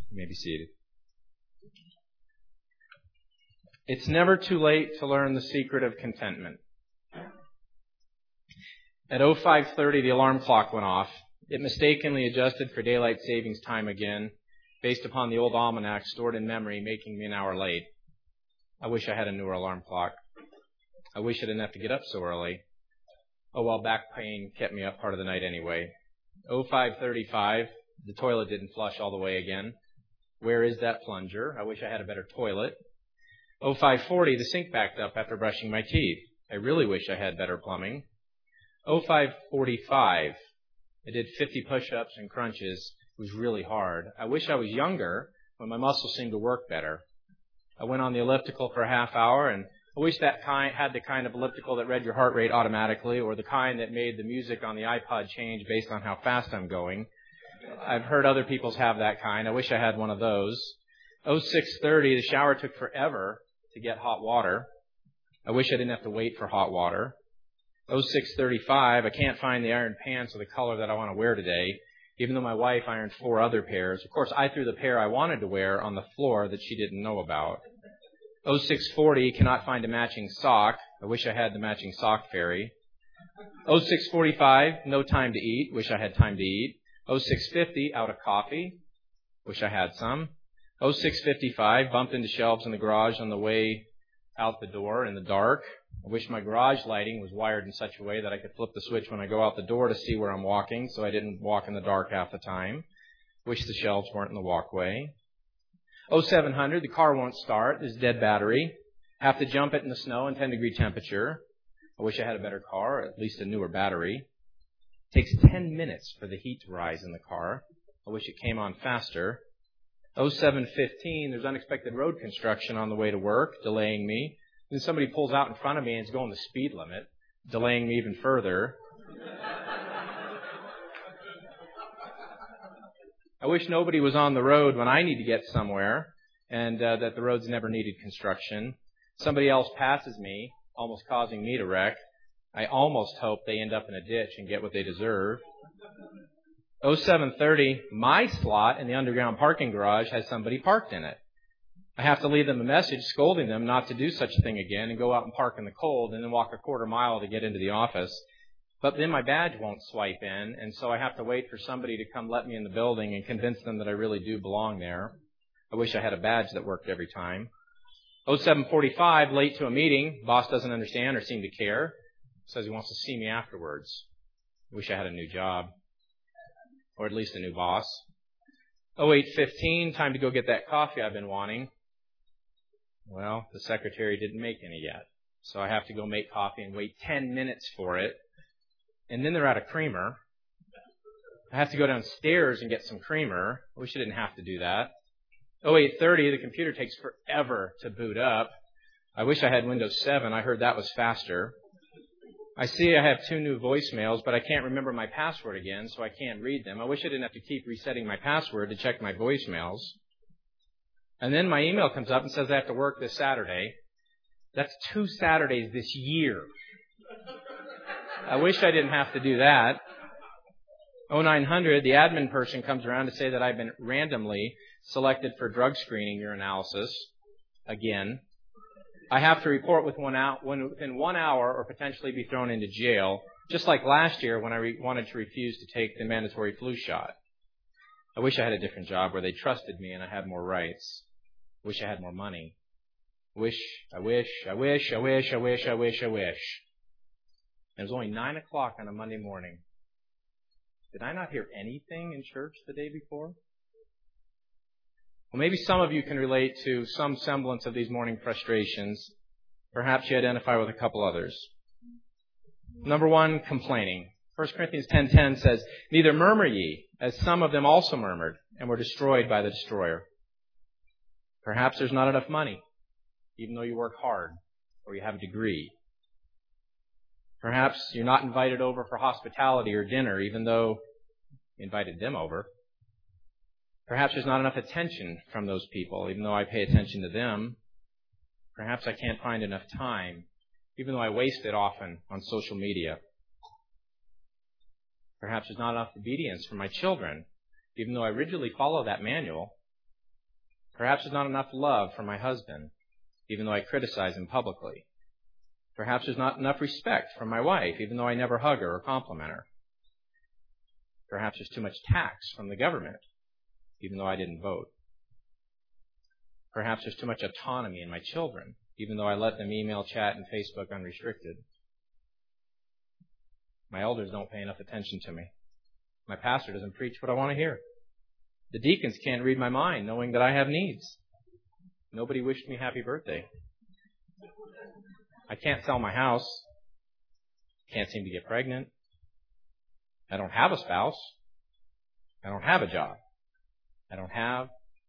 You may be seated. It's never too late to learn the secret of contentment. At 05:30, the alarm clock went off. It mistakenly adjusted for daylight savings time again, based upon the old almanac stored in memory, making me an hour late. I wish I had a newer alarm clock. I wish I didn't have to get up so early. Oh well, back pain kept me up part of the night anyway. 05:35, the toilet didn't flush all the way again. Where is that plunger? I wish I had a better toilet. 05:40, the sink backed up after brushing my teeth. I really wish I had better plumbing. 05:45, I did 50 push-ups and crunches. It was really hard. I wish I was younger when my muscles seemed to work better. I went on the elliptical for a half hour, and I wish that had the kind of elliptical that read your heart rate automatically, or the kind that made the music on the iPod change based on how fast I'm going. I've heard other people's have that kind. I wish I had one of those. 06:30, the shower took forever to get hot water. I wish I didn't have to wait for hot water. 06:35, I can't find the iron pants of the color that I want to wear today, even though my wife ironed 4 other pairs. Of course, I threw the pair I wanted to wear on the floor that she didn't know about. 06:40, cannot find a matching sock. I wish I had the matching sock fairy. 06:45, no time to eat. Wish I had time to eat. 06:50, out of coffee. Wish I had some. 06:55, bumped into shelves in the garage on the way out the door in the dark. I wish my garage lighting was wired in such a way that I could flip the switch when I go out the door to see where I'm walking, so I didn't walk in the dark half the time. Wish the shelves weren't in the walkway. 0700, the car won't start. There's a dead battery. Have to jump it in the snow in 10-degree temperature. I wish I had a better car, or at least a newer battery. Takes 10 minutes for the heat to rise in the car. I wish it came on faster. 0715, there's unexpected road construction on the way to work, delaying me. Then somebody pulls out in front of me and is going the speed limit, delaying me even further. I wish nobody was on the road when I need to get somewhere, and that the roads never needed construction. Somebody else passes me, almost causing me to wreck. I almost hope they end up in a ditch and get what they deserve. 0730, my slot in the underground parking garage has somebody parked in it. I have to leave them a message scolding them not to do such a thing again and go out and park in the cold and then walk a quarter mile to get into the office. But then my badge won't swipe in, and so I have to wait for somebody to come let me in the building and convince them that I really do belong there. I wish I had a badge that worked every time. 0745, late to a meeting. Boss doesn't understand or seem to care. Says he wants to see me afterwards. I wish I had a new job. Or at least a new boss. 0815, time to go get that coffee I've been wanting. Well, the secretary didn't make any yet. So I have to go make coffee and wait 10 minutes for it. And then they're out of creamer. I have to go downstairs and get some creamer. I wish I didn't have to do that. 0830, the computer takes forever to boot up. I wish I had Windows 7. I heard that was faster. I see I have 2 new voicemails, but I can't remember my password again, so I can't read them. I wish I didn't have to keep resetting my password to check my voicemails. And then my email comes up and says I have to work this Saturday. That's 2 Saturdays this year. I wish I didn't have to do that. 0900, the admin person comes around to say that I've been randomly selected for drug screening urinalysis. Again. I have to report within 1 hour or potentially be thrown into jail, just like last year when I wanted to refuse to take the mandatory flu shot. I wish I had a different job where they trusted me and I had more rights. I wish I had more money. I wish. It was only 9 o'clock on a Monday morning. Did I not hear anything in church the day before? Well, maybe some of you can relate to some semblance of these morning frustrations. Perhaps you identify with a couple others. Number 1, complaining. 1 Corinthians 10:10 says, "Neither murmur ye, as some of them also murmured, and were destroyed by the destroyer." Perhaps there's not enough money, even though you work hard, or you have a degree. Perhaps you're not invited over for hospitality or dinner, even though you invited them over. Perhaps there's not enough attention from those people, even though I pay attention to them. Perhaps I can't find enough time, even though I waste it often on social media. Perhaps there's not enough obedience from my children, even though I rigidly follow that manual. Perhaps there's not enough love for my husband, even though I criticize him publicly. Perhaps there's not enough respect for my wife, even though I never hug her or compliment her. Perhaps there's too much tax from the government, even though I didn't vote. Perhaps there's too much autonomy in my children, even though I let them email, chat, and Facebook unrestricted. My elders don't pay enough attention to me. My pastor doesn't preach what I want to hear. The deacons can't read my mind, knowing that I have needs. Nobody wished me happy birthday. I can't sell my house. Can't seem to get pregnant. I don't have a spouse. I don't have a job. I don't have.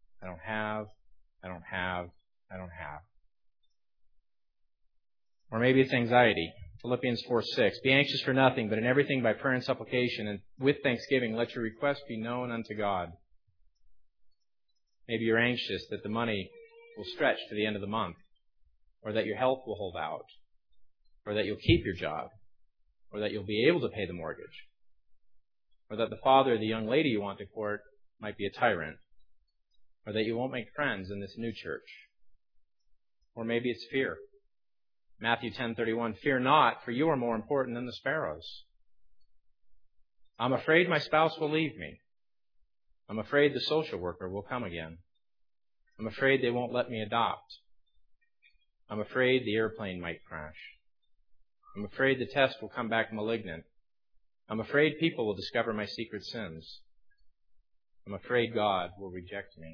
Or maybe it's anxiety. Philippians 4:6. Be anxious for nothing, but in everything by prayer and supplication, and with thanksgiving, let your requests be known unto God. Maybe you're anxious that the money will stretch to the end of the month, or that your health will hold out, or that you'll keep your job, or that you'll be able to pay the mortgage, or that the father of the young lady you want to court might be a tyrant, or that you won't make friends in this new church. Or maybe it's fear. Matthew 10:31, fear not, for you are more important than the sparrows. I'm afraid my spouse will leave me. I'm afraid the social worker will come again. I'm afraid they won't let me adopt. I'm afraid the airplane might crash. I'm afraid the test will come back malignant. I'm afraid people will discover my secret sins. I'm afraid God will reject me.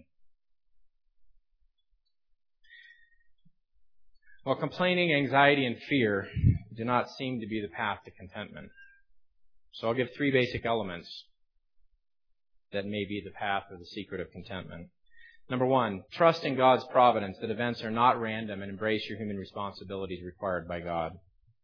Well, complaining, anxiety, and fear do not seem to be the path to contentment. So I'll give 3 basic elements that may be the path or the secret of contentment. Number 1, trust in God's providence that events are not random and embrace your human responsibilities required by God.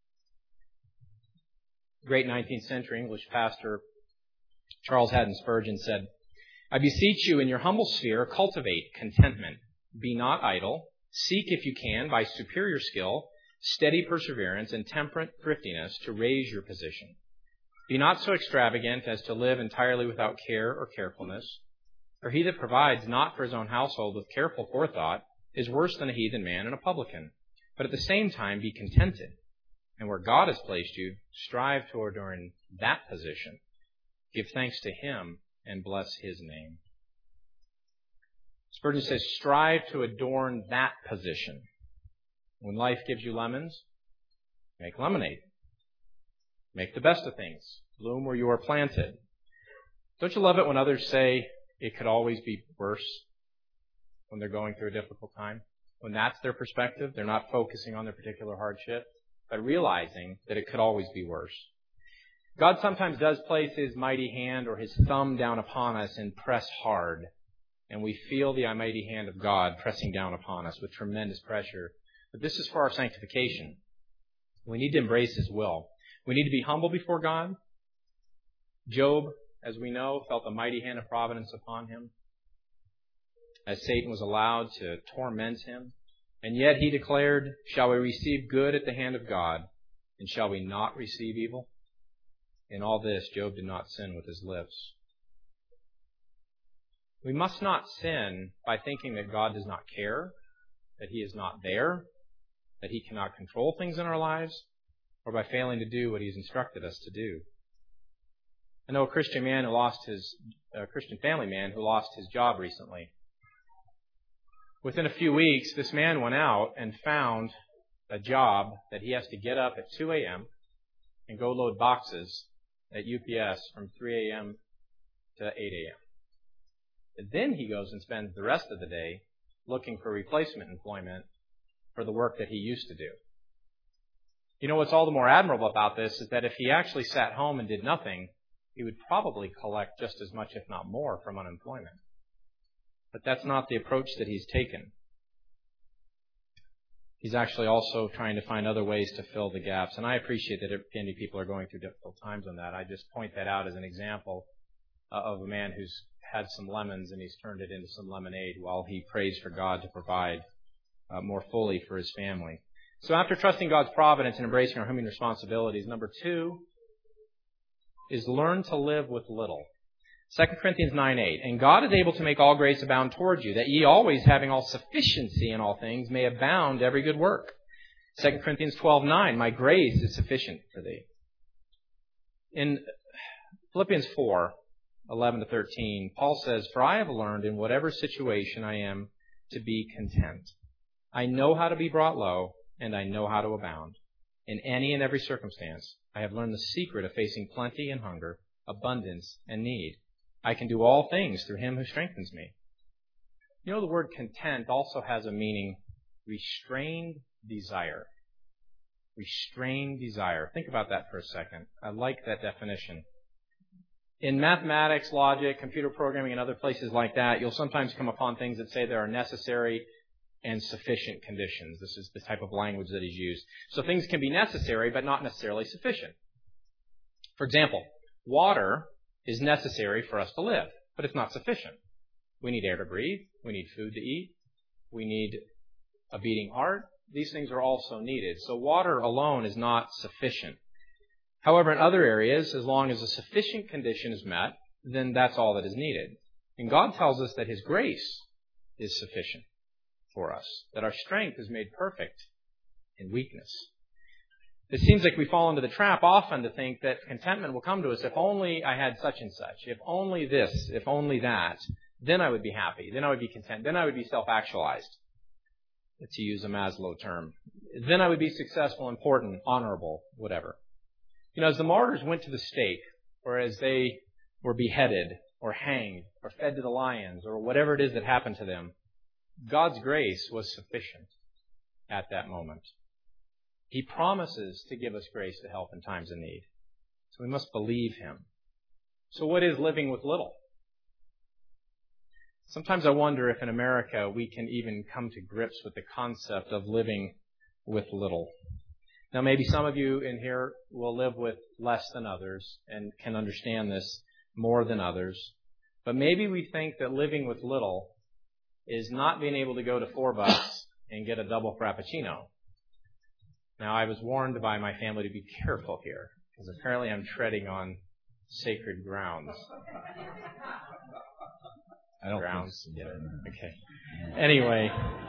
Great 19th century English pastor Charles Haddon Spurgeon said, I beseech you in your humble sphere, cultivate contentment. Be not idle. Seek, if you can, by superior skill, steady perseverance, and temperate thriftiness to raise your position. Be not so extravagant as to live entirely without care or carefulness. For he that provides not for his own household with careful forethought is worse than a heathen man and a publican. But at the same time be contented. And where God has placed you, strive to adorn that position. Give thanks to him and bless his name. Spurgeon says, strive to adorn that position. When life gives you lemons, make lemonade. Make the best of things. Bloom where you are planted. Don't you love it when others say it could always be worse when they're going through a difficult time? When that's their perspective, they're not focusing on their particular hardship, but realizing that it could always be worse. God sometimes does place his mighty hand or his thumb down upon us and press hard. And we feel the almighty hand of God pressing down upon us with tremendous pressure. But this is for our sanctification. We need to embrace his will. We need to be humble before God. Job, as we know, felt the mighty hand of providence upon him as Satan was allowed to torment him. And yet he declared, shall we receive good at the hand of God, and shall we not receive evil? In all this, Job did not sin with his lips. We must not sin by thinking that God does not care, that he is not there, that he cannot control things in our lives, or by failing to do what he's instructed us to do. I know a Christian family man who lost his job recently. Within a few weeks, this man went out and found a job that he has to get up at 2 a.m. and go load boxes at UPS from 3 a.m. to 8 a.m. And then he goes and spends the rest of the day looking for replacement employment for the work that he used to do. You know what's all the more admirable about this is that if he actually sat home and did nothing, he would probably collect just as much, if not more, from unemployment. But that's not the approach that he's taken. He's actually also trying to find other ways to fill the gaps. And I appreciate that many people are going through difficult times on that. I just point that out as an example of a man who's had some lemons and he's turned it into some lemonade while he prays for God to provide more fully for his family. So after trusting God's providence and embracing our human responsibilities, number 2 is learn to live with little. 2 Corinthians 9:8. And God is able to make all grace abound towards you, that ye always having all sufficiency in all things may abound to every good work. 2 Corinthians 12:9. My grace is sufficient for thee. In Philippians 4:11-13, Paul says, For I have learned in whatever situation I am to be content. I know how to be brought low, and I know how to abound. In any and every circumstance, I have learned the secret of facing plenty and hunger, abundance and need. I can do all things through him who strengthens me. You know, the word content also has a meaning, restrained desire. Restrained desire. Think about that for a second. I like that definition. In mathematics, logic, computer programming, and other places like that, you'll sometimes come upon things that say there are necessary and sufficient conditions. This is the type of language that is used. So things can be necessary, but not necessarily sufficient. For example, water is necessary for us to live, but it's not sufficient. We need air to breathe. We need food to eat. We need a beating heart. These things are also needed. So water alone is not sufficient. However, in other areas, as long as a sufficient condition is met, then that's all that is needed. And God tells us that his grace is sufficient for us, that our strength is made perfect in weakness. It seems like we fall into the trap often to think that contentment will come to us. If only I had such and such, if only this, if only that, then I would be happy, then I would be content, then I would be self-actualized, to use a Maslow term. Then I would be successful, important, honorable, whatever. You know, as the martyrs went to the stake, or as they were beheaded, or hanged, or fed to the lions, or whatever it is that happened to them, God's grace was sufficient at that moment. He promises to give us grace to help in times of need. So we must believe him. So what is living with little? Sometimes I wonder if in America we can even come to grips with the concept of living with little. Now maybe some of you in here will live with less than others and can understand this more than others. But maybe we think that living with little is not being able to go to $4 and get a double frappuccino. Now, I was warned by my family to be careful here, because apparently I'm treading on sacred grounds. I don't grounds. think so. Yeah. Okay. Anyway,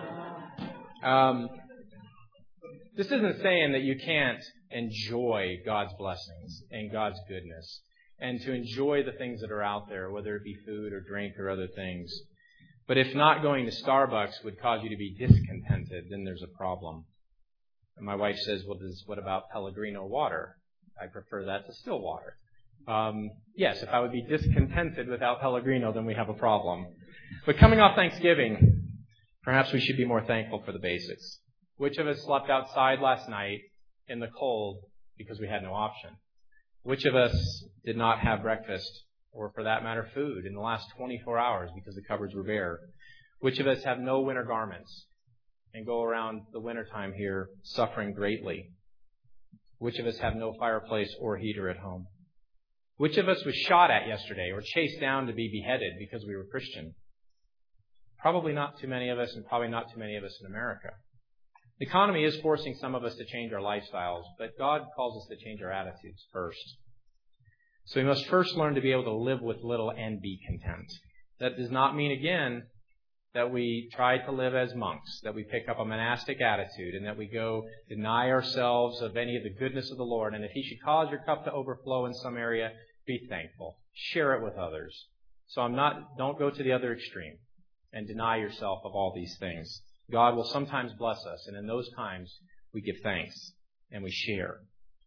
this isn't saying that you can't enjoy God's blessings and God's goodness, and to enjoy the things that are out there, whether it be food or drink or other things. But if not going to Starbucks would cause you to be discontented, then there's a problem. And my wife says, well, what about Pellegrino water? I prefer that to still water. Yes, if I would be discontented without Pellegrino, then we have a problem. But coming off Thanksgiving, perhaps we should be more thankful for the basics. Which of us slept outside last night in the cold because we had no option? Which of us did not have breakfast, or for that matter, food in the last 24 hours because the cupboards were bare? Which of us have no winter garments and go around the wintertime here suffering greatly? Which of us have no fireplace or heater at home? Which of us was shot at yesterday or chased down to be beheaded because we were Christian? Probably not too many of us, and probably not too many of us in America. The economy is forcing some of us to change our lifestyles, but God calls us to change our attitudes first. So we must first learn to be able to live with little and be content. That does not mean, again, that we try to live as monks, that we pick up a monastic attitude, and that we go deny ourselves of any of the goodness of the Lord. And if He should cause your cup to overflow in some area, be thankful. Share it with others. So don't go to the other extreme and deny yourself of all these things. God will sometimes bless us, and in those times we give thanks and we share.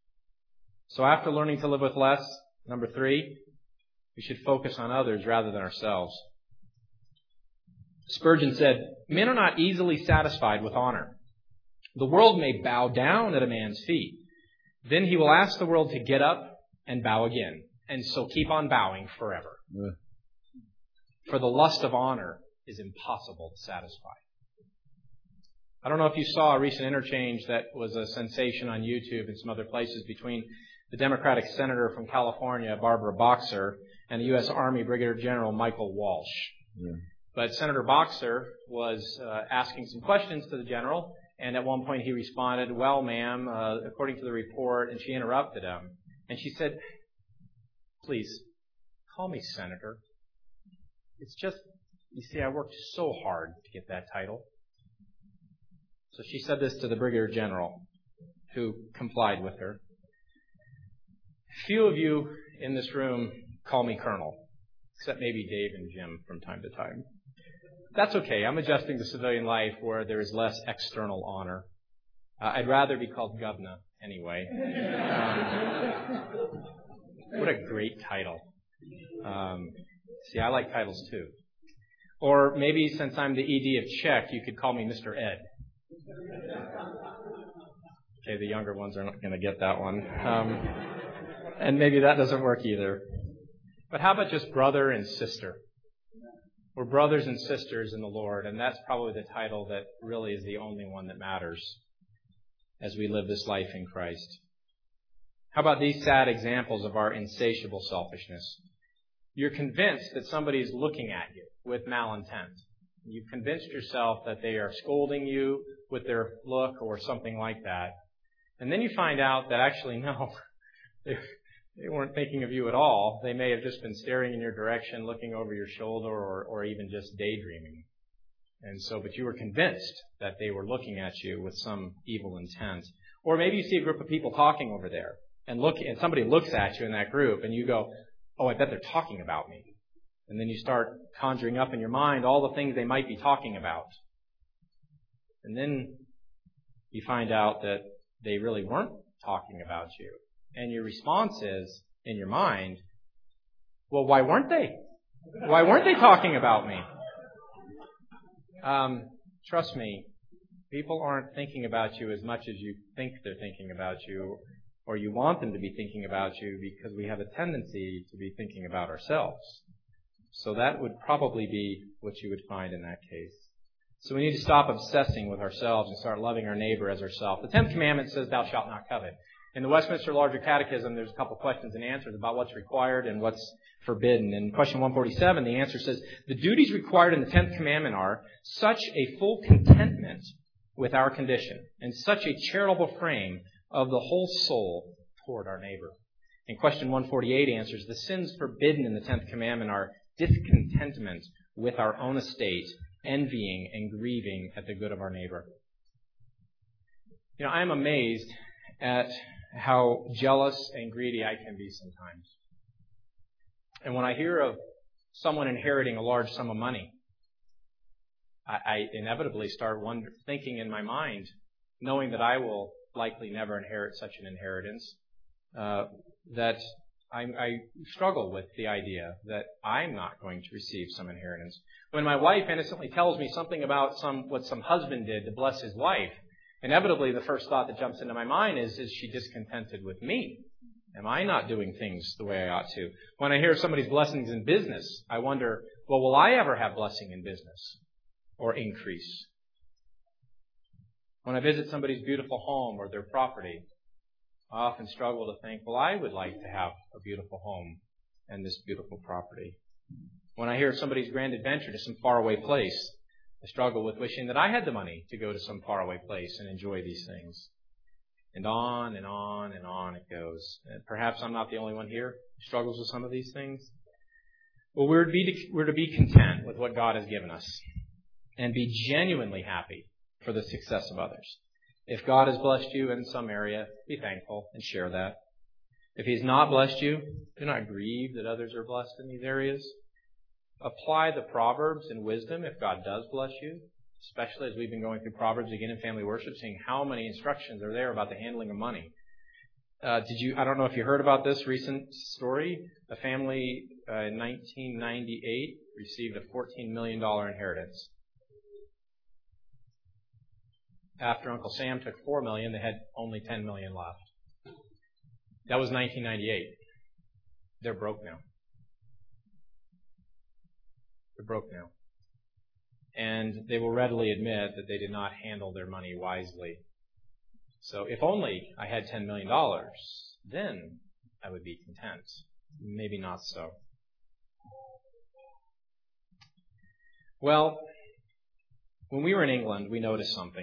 So after learning to live with less, number 3, we should focus on others rather than ourselves. Spurgeon said, "Men are not easily satisfied with honor. The world may bow down at a man's feet. Then he will ask the world to get up and bow again, and so keep on bowing forever. For the lust of honor is impossible to satisfy." I don't know if you saw a recent interchange that was a sensation on YouTube and some other places between the Democratic Senator from California, Barbara Boxer, and the U.S. Army Brigadier General Michael Walsh. Yeah. But Senator Boxer was asking some questions to the general, and at one point he responded, "Well, ma'am, according to the report," and she interrupted him. And she said, "Please, call me Senator. It's just, you see, I worked so hard to get that title. So she said this to the Brigadier General, who complied with her. Few of you in this room call me Colonel, except maybe Dave and Jim from time to time. That's okay. I'm adjusting to civilian life where there is less external honor. I'd rather be called Governor anyway. What a great title. See, I like titles too. Or maybe since I'm the ED of Czech, you could call me Mr. Ed. Okay, the younger ones are not going to get that one. And maybe that doesn't work either. But how about just brother and sister? We're brothers and sisters in the Lord, and that's probably the title that really is the only one that matters as we live this life in Christ. How about these sad examples of our insatiable selfishness? You're convinced that somebody is looking at you with malintent. You've convinced yourself that they are scolding you with their look or something like that. And then you find out that actually, no, they weren't thinking of you at all. They may have just been staring in your direction, looking over your shoulder, or even just daydreaming. And so, but you were convinced that they were looking at you with some evil intent. Or maybe you see a group of people talking over there, and somebody looks at you in that group, and you go, "Oh, I bet they're talking about me." And then you start conjuring up in your mind all the things they might be talking about. And then you find out that they really weren't talking about you. And your response is, in your mind, well, why weren't they? Why weren't they talking about me? Trust me, people aren't thinking about you as much as you think they're thinking about you, or you want them to be thinking about you, because we have a tendency to be thinking about ourselves. So that would probably be what you would find in that case. So we need to stop obsessing with ourselves and start loving our neighbor as ourselves. The 10th commandment says, "Thou shalt not covet." In the Westminster Larger Catechism, there's a couple questions and answers about what's required and what's forbidden. In question 147, the answer says, "The duties required in the 10th commandment are such a full contentment with our condition and such a charitable frame of the whole soul toward our neighbor." And question 148 answers, "The sins forbidden in the 10th commandment are discontentment with our own estate, envying and grieving at the good of our neighbor." You know, I am amazed at how jealous and greedy I can be sometimes. And when I hear of someone inheriting a large sum of money, I inevitably start thinking in my mind, knowing that I will likely never inherit such an inheritance, that I struggle with the idea that I'm not going to receive some inheritance. When my wife innocently tells me something about what some husband did to bless his wife, inevitably the first thought that jumps into my mind is she discontented with me? Am I not doing things the way I ought to? When I hear somebody's blessings in business, I wonder, well, will I ever have blessing in business or increase? When I visit somebody's beautiful home or their property, I often struggle to think, well, I would like to have a beautiful home and this beautiful property. When I hear somebody's grand adventure to some faraway place, I struggle with wishing that I had the money to go to some faraway place and enjoy these things. And on and on and on it goes. And perhaps I'm not the only one here who struggles with some of these things. Well, we're to be content with what God has given us and be genuinely happy for the success of others. If God has blessed you in some area, be thankful and share that. If He's not blessed you, do not grieve that others are blessed in these areas. Apply the Proverbs and wisdom if God does bless you, especially as we've been going through Proverbs again in family worship, seeing how many instructions are there about the handling of money. I don't know if you heard about this recent story. A family in 1998 received a $14 million inheritance. After Uncle Sam took $4 million, they had only $10 million left. That was 1998. They're broke now. They're broke now. And they will readily admit that they did not handle their money wisely. So if only I had $10 million, then I would be content. Maybe not so. Well, when we were in England, we noticed something.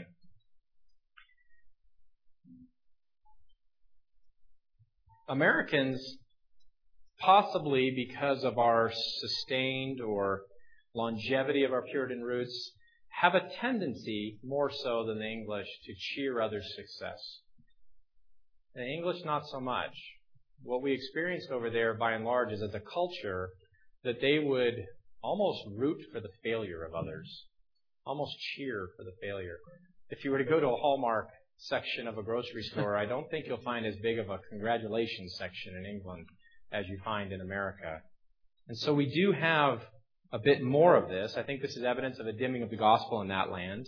Americans possibly because of our sustained or longevity of our Puritan roots, have a tendency, more so than the English, to cheer others' success. The English, not so much. What we experienced over there, by and large, is as a culture that they would almost root for the failure of others, almost cheer for the failure. If you were to go to a Hallmark section of a grocery store, I don't think you'll find as big of a congratulations section in England as you find in America. And so we do have a bit more of this. I think this is evidence of a dimming of the gospel in that land.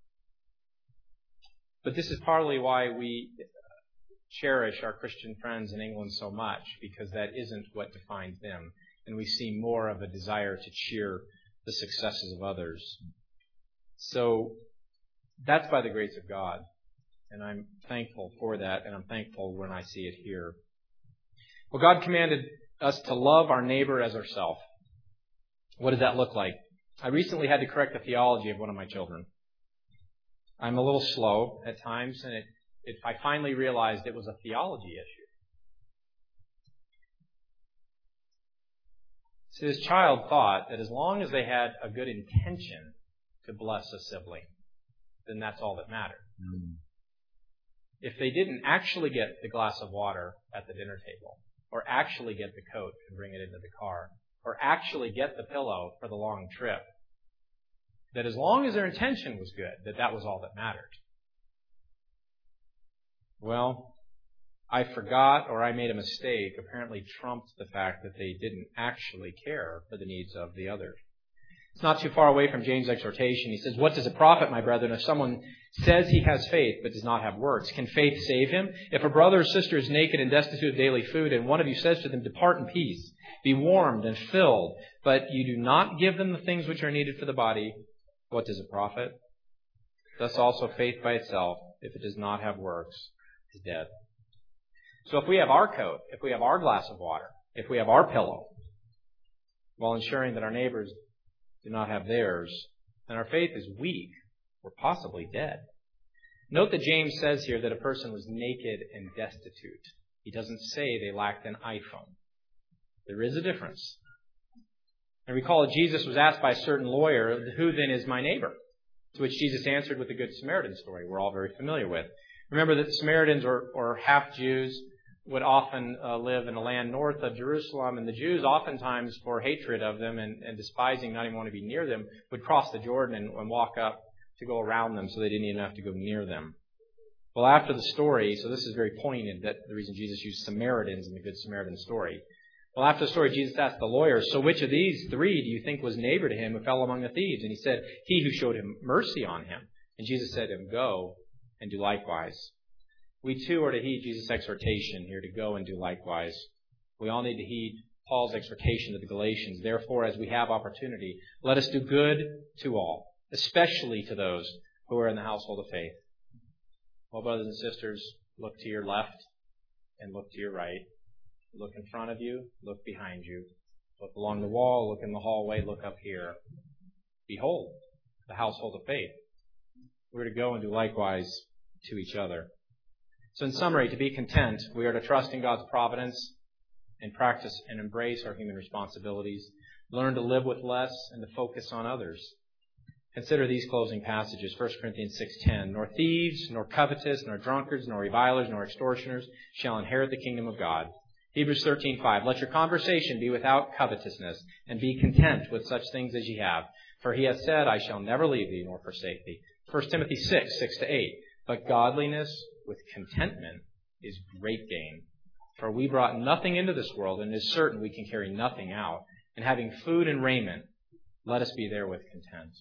But this is partly why we cherish our Christian friends in England so much, because that isn't what defines them. And we see more of a desire to cheer the successes of others. So that's by the grace of God. And I'm thankful for that, and I'm thankful when I see it here. Well, God commanded us to love our neighbor as ourselves. What does that look like? I recently had to correct the theology of one of my children. I'm a little slow at times, and I finally realized it was a theology issue. So this child thought that as long as they had a good intention to bless a sibling, then that's all that mattered. If they didn't actually get the glass of water at the dinner table, or actually get the coat and bring it into the car, or actually get the pillow for the long trip, that as long as their intention was good, that was all that mattered. Well, I forgot, or I made a mistake, apparently trumped the fact that they didn't actually care for the needs of the others. It's not too far away from James' exhortation. He says, "What does it profit, my brethren, if someone says he has faith but does not have works? Can faith save him? If a brother or sister is naked and destitute of daily food, and one of you says to them, 'Depart in peace, be warmed and filled,' but you do not give them the things which are needed for the body, what does it profit? Thus also faith by itself, if it does not have works, is dead." So if we have our coat, if we have our glass of water, if we have our pillow, while ensuring that our neighbors do not have theirs, then our faith is weak or possibly dead. Note that James says here that a person was naked and destitute. He doesn't say they lacked an iPhone. There is a difference. And recall that Jesus was asked by a certain lawyer, "Who then is my neighbor?" To which Jesus answered with the Good Samaritan story we're all very familiar with. Remember that the Samaritans, or half Jews, would often live in a land north of Jerusalem, and the Jews oftentimes, for hatred of them and despising, not even want to be near them, would cross the Jordan and walk up to go around them so they didn't even have to go near them. Well, after the story, so this is very poignant, that the reason Jesus used Samaritans in the Good Samaritan story. Well, after the story, Jesus asked the lawyer, "So which of these three do you think was neighbor to him who fell among the thieves?" And he said, "He who showed him mercy on him." And Jesus said to him, "Go and do likewise." We too are to heed Jesus' exhortation here to go and do likewise. We all need to heed Paul's exhortation to the Galatians. Therefore, as we have opportunity, let us do good to all, especially to those who are in the household of faith. Well, brothers and sisters, look to your left and look to your right. Look in front of you, look behind you. Look along the wall, look in the hallway, look up here. Behold, the household of faith. We're to go and do likewise to each other. So in summary, to be content, we are to trust in God's providence and practice and embrace our human responsibilities, learn to live with less and to focus on others. Consider these closing passages. 1 Corinthians 6:10, "Nor thieves, nor covetous, nor drunkards, nor revilers, nor extortioners shall inherit the kingdom of God." Hebrews 13:5, "Let your conversation be without covetousness, and be content with such things as ye have. For he hath said, I shall never leave thee nor forsake thee." 1 Timothy 6:6-8, "But godliness with contentment is great gain. For we brought nothing into this world, and it is certain we can carry nothing out. And having food and raiment, let us be therewith content."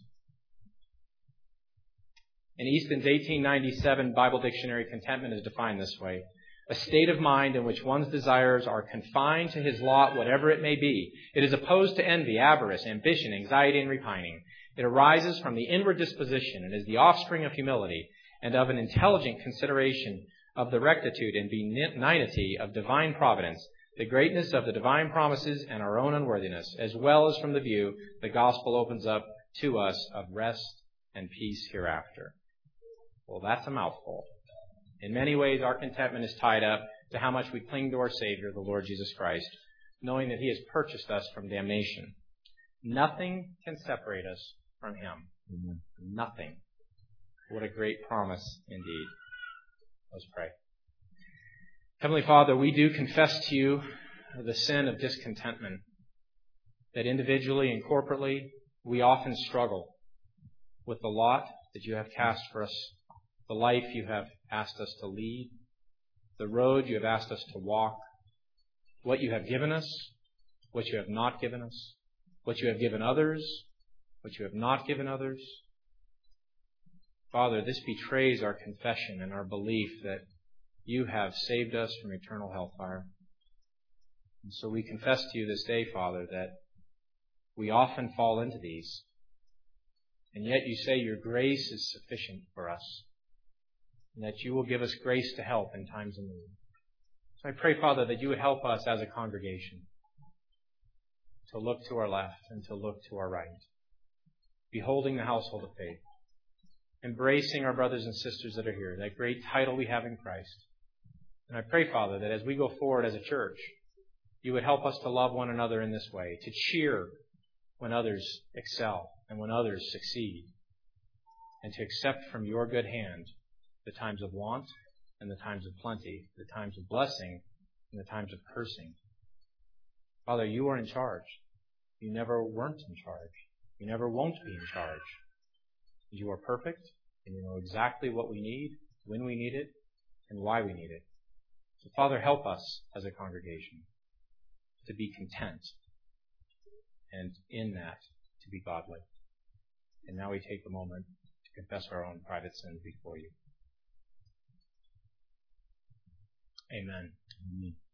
In Easton's 1897 Bible Dictionary, contentment is defined this way: a state of mind in which one's desires are confined to his lot, whatever it may be. It is opposed to envy, avarice, ambition, anxiety, and repining. It arises from the inward disposition and is the offspring of humility and of an intelligent consideration of the rectitude and benignity of divine providence, the greatness of the divine promises and our own unworthiness, as well as from the view the gospel opens up to us of rest and peace hereafter. Well, that's a mouthful. In many ways, our contentment is tied up to how much we cling to our Savior, the Lord Jesus Christ. knowing that He has purchased us from damnation. Nothing can separate us from Him. Amen. Nothing. What a great promise indeed. Let's pray. Heavenly Father, we do confess to You the sin of discontentment, that individually and corporately we often struggle with the lot that You have cast for us, the life You have asked us to lead, the road You have asked us to walk, what You have given us, what You have not given us, what You have given others, what You have not given others. Father, this betrays our confession and our belief that You have saved us from eternal hellfire. And so we confess to You this day, Father, that we often fall into these. And yet You say Your grace is sufficient for us, and that You will give us grace to help in times of need. So I pray, Father, that You would help us as a congregation to look to our left and to look to our right, beholding the household of faith, embracing our brothers and sisters that are here, that great title we have in Christ. And I pray, Father, that as we go forward as a church, You would help us to love one another in this way, to cheer when others excel and when others succeed, and to accept from Your good hand the times of want and the times of plenty, the times of blessing and the times of cursing. Father, You are in charge. You never weren't in charge. You never won't be in charge. You are perfect, and You know exactly what we need, when we need it, and why we need it. So, Father, help us as a congregation to be content, and in that, to be godly. And now we take the moment to confess our own private sins before You. Amen. Amen.